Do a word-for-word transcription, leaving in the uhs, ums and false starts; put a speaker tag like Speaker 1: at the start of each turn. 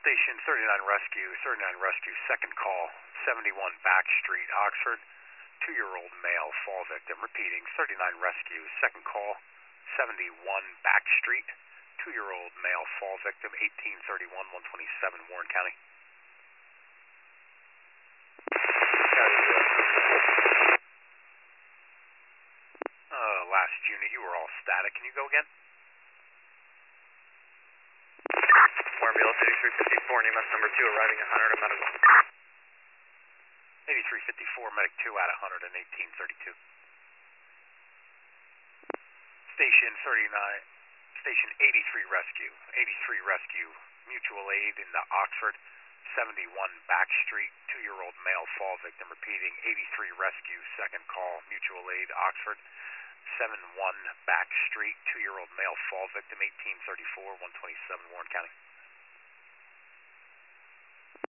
Speaker 1: Station thirty-nine Rescue, thirty-nine Rescue, second call, seventy-one Back Street, Oxford. Two-year-old male fall victim. Repeating, thirty-nine Rescue, second call, seventy-one Back Street. Two-year-old male fall victim, eighteen thirty-one, one twenty-seven, Warren County. Uh, last unit, you were all static. Can you go again?
Speaker 2: Warren Ambulance eighty-three fifty-four, E M S number two, arriving at one hundred and medical.
Speaker 1: eighty-three fifty-four, medic two at one hundred and eighteen thirty-two. Station thirty-nine, station eighty-three Rescue, eighty-three Rescue, mutual aid in the Oxford, seventy-one Back Street, two-year-old male fall victim. Repeating, eighty-three Rescue, second call, mutual aid, Oxford, seventy-one Back Street, two-year-old male fall victim, eighteen thirty-four, one twenty-seven, Warren County.